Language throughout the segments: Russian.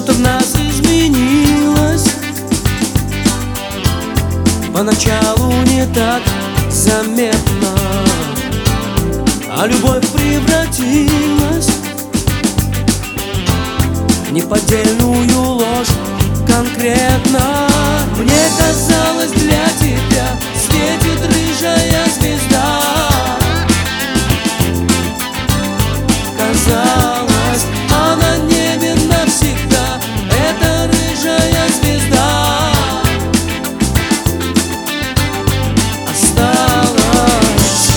Что-то в нас изменилось, поначалу не так заметно, а любовь превратилась в неподдельную ложь конкретно. Мне казалось, для тебя светит рыжая звезда. Казалось, а на небе навсегда эта рыжая звезда осталась.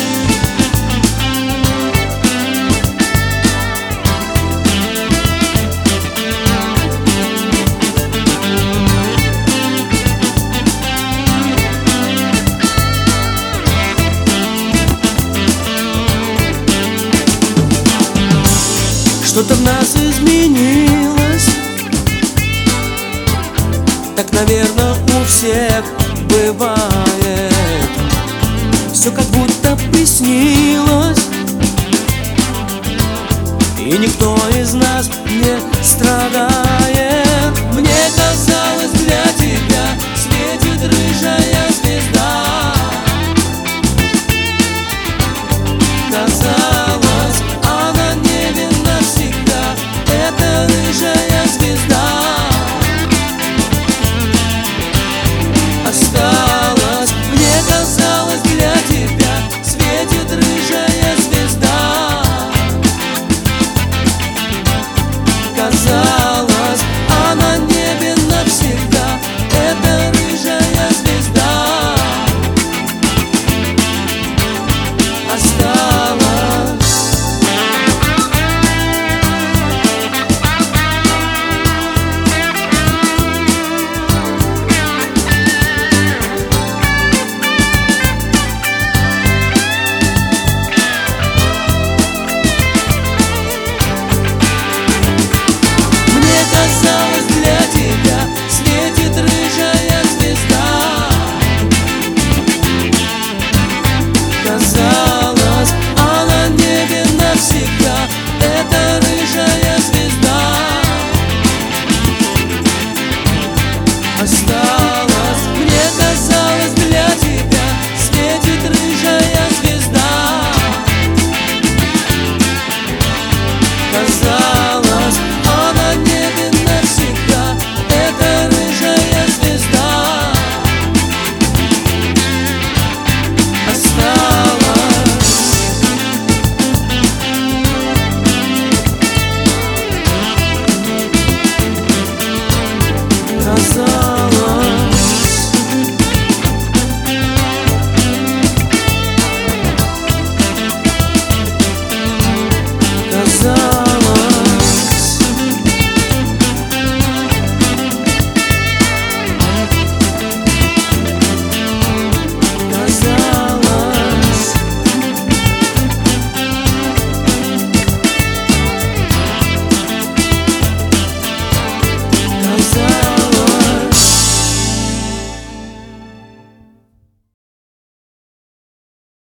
Что-то в нас изменилось, так, наверное, у всех бывает. Все как будто приснилось, и никто из нас не страдает. Мне казалось,